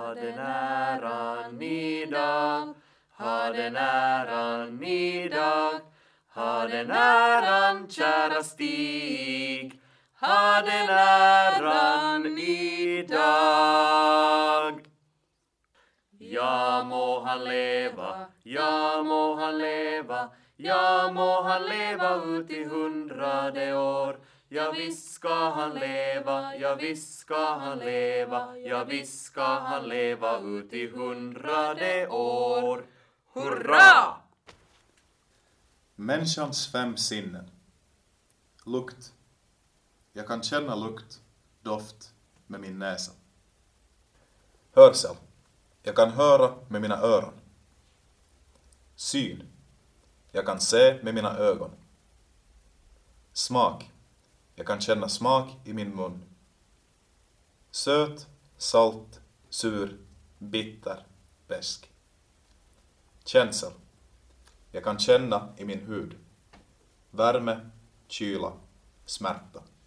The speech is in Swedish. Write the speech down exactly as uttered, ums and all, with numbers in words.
ha den äran idag, ha den äran idag, ha den äran kära Stig, ha den äran idag. Ja må han leva, ja må han leva, ja må han leva ut i hundrade år. Ja visst ska han leva, ja visst ska han leva, ja visst ska han leva ut i hundrade år. Hurra! Människans fem sinnen. Lukt. Jag kan känna lukt, doft med min näsa. Hörsel. Jag kan höra med mina öron. Syn. Jag kan se med mina ögon. Smak. Jag kan känna smak i min mun. Söt, salt, sur, bitter, besk. Känsel. Jag kan känna i min hud. Värme, kyla, smärta.